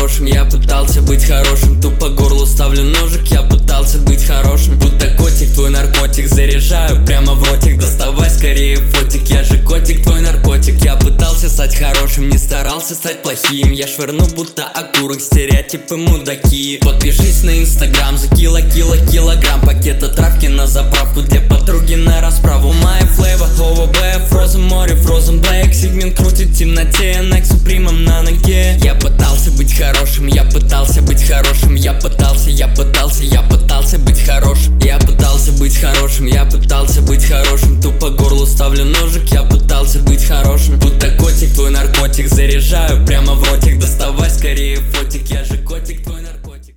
хорошим, я пытался быть хорошим. Тупо горлу ставлю ножик, я пытался быть хорошим. Будто котик, твой наркотик, заряжаю прямо в ротик. Доставай скорее фотик, я же котик, твой наркотик. Я пытался стать хорошим, не старался стать плохим. Я швырну будто окурок, стереотипы мудаки. Подпишись на инстаграм за килограмм пакета травки на заправку для подруги на расправу. My flavor, ОВБ, Frozen море, Frozen Black. Сигмент крутит в темноте, Nike Supreme на ноге. Я пытался быть хорошим, я пытался быть хорошим. Я пытался быть хорошим. Я пытался быть хорошим, я пытался быть хорошим. Тупо горлу ставлю ножик, я пытался быть хорошим. Будто котик, твой наркотик, заряжаю